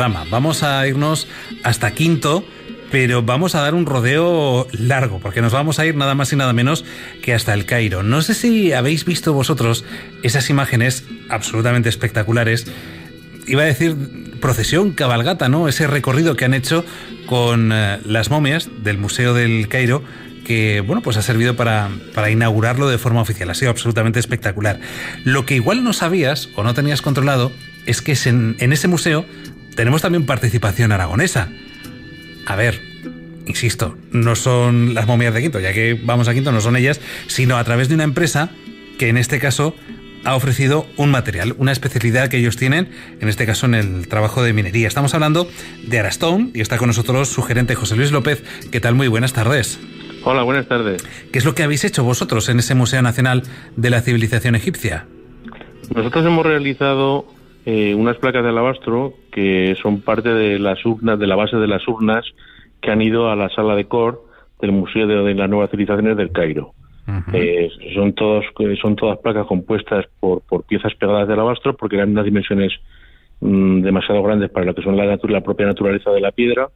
programa. Vamos a irnos hasta Quinto, pero vamos a dar un rodeo largo, porque nos vamos a ir nada más y nada menos que hasta el Cairo. No sé si habéis visto vosotros esas imágenes absolutamente espectaculares. Iba a decir procesión, cabalgata, ¿no? Ese recorrido que han hecho con las momias del Museo del Cairo, que, bueno, pues ha servido para inaugurarlo de forma oficial. Ha sido absolutamente espectacular. Lo que igual no sabías o no tenías controlado es que en ese museo tenemos también participación aragonesa. A ver, insisto, no son las momias de Quinto, ya que vamos a Quinto, no son ellas, sino a través de una empresa que en este caso ha ofrecido un material, una especialidad que ellos tienen, en este caso en el trabajo de minería. Estamos hablando de Arastone y está con nosotros su gerente José Luis López. ¿Qué tal? Muy buenas tardes. Hola, buenas tardes. ¿Qué es lo que habéis hecho vosotros en ese Museo Nacional de la Civilización Egipcia? Nosotros hemos realizado unas placas de alabastro que son parte de las urnas, de la base de las urnas que han ido a la sala de Cor del Museo de las Nuevas Civilizaciones del Cairo. Son todas placas compuestas por piezas pegadas de alabastro, porque eran unas dimensiones demasiado grandes para lo que son la propia naturaleza de la piedra,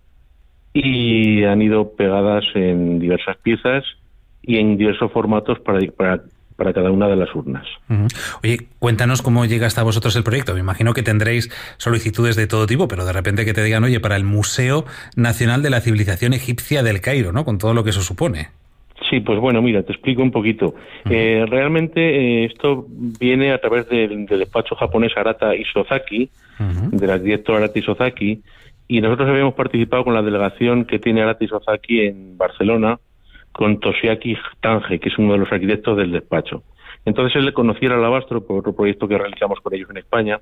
y han ido pegadas en diversas piezas y en diversos formatos para cada una de las urnas. Oye, cuéntanos cómo llega hasta vosotros el proyecto. Me imagino que tendréis solicitudes de todo tipo, pero de repente que te digan, oye, para el Museo Nacional de la Civilización Egipcia del Cairo, ¿no? Con todo lo que eso supone. Sí, pues bueno, mira, te explico un poquito. Realmente esto viene a través del despacho japonés Arata Isozaki, de la directora Arata Isozaki, y nosotros habíamos participado con la delegación que tiene Arata Isozaki en Barcelona, con Toshiaki Tange, que es uno de los arquitectos del despacho. Entonces él le conocía el alabastro por otro proyecto que realizamos con ellos en España,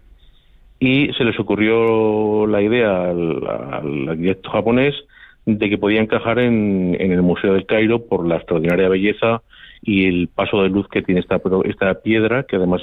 y se les ocurrió la idea al arquitecto japonés de que podía encajar en el Museo del Cairo por la extraordinaria belleza y el paso de luz que tiene esta piedra, que además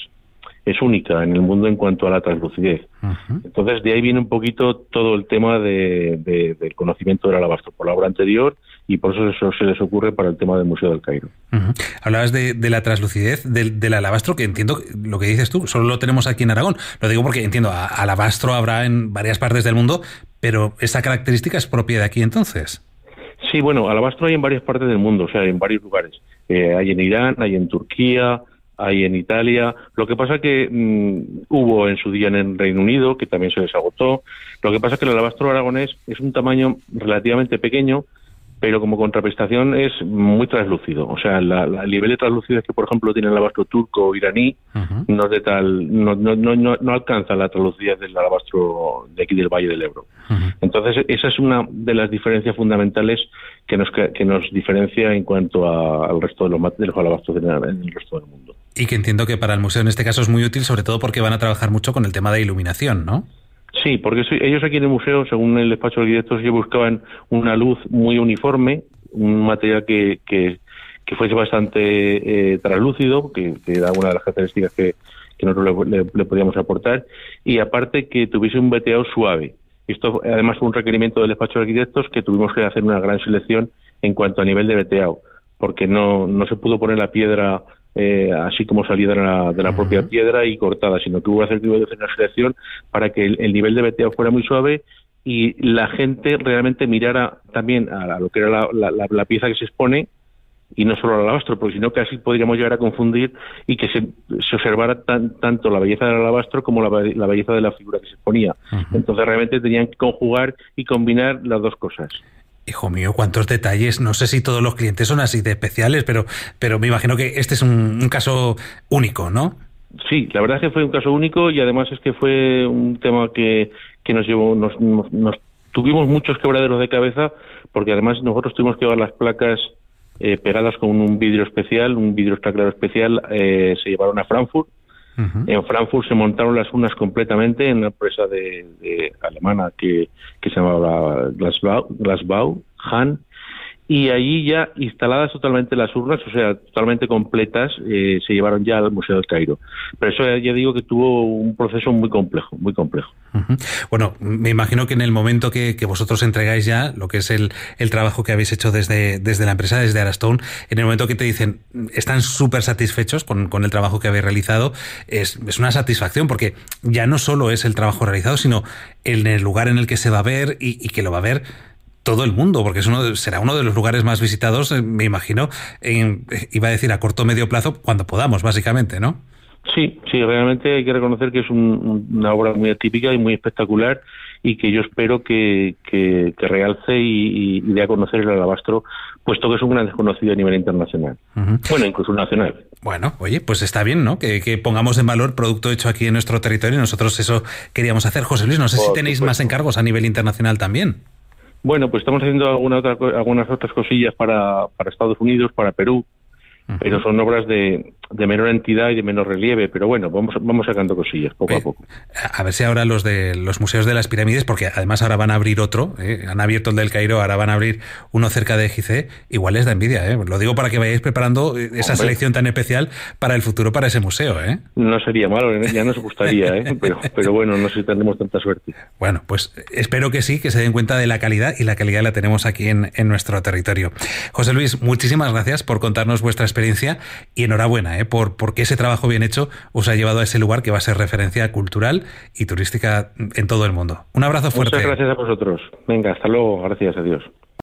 es única en el mundo en cuanto a la translucidez. Entonces de ahí viene un poquito todo el tema del conocimiento del alabastro por la obra anterior, y por eso se les ocurre para el tema del Museo del Cairo. Hablabas de la translucidez del alabastro, que entiendo lo que dices tú, solo lo tenemos aquí en Aragón. Lo digo porque entiendo, alabastro habrá en varias partes del mundo, pero esa característica es propia de aquí entonces. Sí, bueno, alabastro hay en varias partes del mundo, o sea, en varios lugares. Hay en Irán, hay en Turquía, hay en Italia. Lo que pasa que hubo en su día en el Reino Unido, que también se les agotó. Lo que pasa es que el alabastro aragonés es un tamaño relativamente pequeño, pero como contraprestación es muy translúcido. O sea, el nivel de translucidez que, por ejemplo, tiene el alabastro turco o iraní no es de tal, no alcanza la translucidez del alabastro de aquí del Valle del Ebro. Entonces, esa es una de las diferencias fundamentales que nos diferencia en cuanto al resto de los alabastros en el resto del mundo. Y que entiendo que para el museo en este caso es muy útil, sobre todo porque van a trabajar mucho con el tema de iluminación, ¿no? Sí, porque ellos aquí en el museo, según el despacho de arquitectos, ellos buscaban una luz muy uniforme, un material que fuese bastante translúcido, que era una de las características que nosotros le podíamos aportar, y aparte que tuviese un veteado suave. Esto además fue un requerimiento del despacho de arquitectos, que tuvimos que hacer una gran selección en cuanto a nivel de veteado, porque no se pudo poner la piedra así como salida de la propia piedra y cortada, sino que hubo que hacer una selección para que el nivel de veteado fuera muy suave y la gente realmente mirara también a lo que era la pieza que se expone, y no solo al alabastro, porque si no casi podríamos llegar a confundir y que se observara tanto la belleza del alabastro como la belleza de la figura que se exponía. Entonces realmente tenían que conjugar y combinar las dos cosas. Hijo mío, cuántos detalles. No sé si todos los clientes son así de especiales, pero me imagino que este es un caso único, ¿no? Sí, la verdad es que fue un caso único, y además es que fue un tema que nos llevó, nos tuvimos muchos quebraderos de cabeza, porque además nosotros tuvimos que llevar las placas pegadas con un vidrio especial, un vidrio extraclaro especial, se llevaron a Frankfurt. En Frankfurt se montaron las urnas completamente en una empresa de alemana que se llamaba Glasbau, Han, y allí ya instaladas totalmente las urnas, o sea, totalmente completas, se llevaron ya al Museo del Cairo. Pero eso ya digo que tuvo un proceso muy complejo, muy complejo. Uh-huh. Bueno, me imagino que en el momento que vosotros entregáis ya lo que es el trabajo que habéis hecho desde la empresa, desde Arastone, en el momento que te dicen están súper satisfechos con el trabajo que habéis realizado, es una satisfacción, porque ya no solo es el trabajo realizado, sino en el lugar en el que se va a ver y que lo va a ver todo el mundo, porque será uno de los lugares más visitados, me imagino, iba a decir a corto o medio plazo, cuando podamos, básicamente, ¿no? Sí, realmente hay que reconocer que es una obra muy atípica y muy espectacular, y que yo espero que realce y dé a conocer el alabastro, puesto que es un gran desconocido a nivel internacional. Uh-huh. Bueno, incluso nacional. Bueno, oye, pues está bien, ¿no? Que pongamos en valor producto hecho aquí en nuestro territorio, y nosotros eso queríamos hacer. José Luis, no sé si tenéis más encargos a nivel internacional también. Bueno, pues estamos haciendo algunas otras cosillas para Estados Unidos, para Perú, pero son obras de menor entidad y de menor relieve, pero bueno, vamos sacando cosillas poco a poco. A ver si ahora los de los museos de las pirámides, porque además ahora van a abrir otro, han abierto el del Cairo, ahora van a abrir uno cerca de Gizeh, igual les da envidia, lo digo para que vayáis preparando esa selección tan especial para el futuro, para ese museo, No sería malo, ya nos gustaría, pero bueno, no sé si tendremos tanta suerte. Bueno, pues espero que sí, que se den cuenta de la calidad, y la calidad la tenemos aquí en nuestro territorio. José Luis, muchísimas gracias por contarnos vuestra experiencia, y enhorabuena, porque ese trabajo bien hecho os ha llevado a ese lugar que va a ser referencia cultural y turística en todo el mundo. Un abrazo fuerte. Muchas gracias a vosotros. Venga, hasta luego. Gracias, adiós.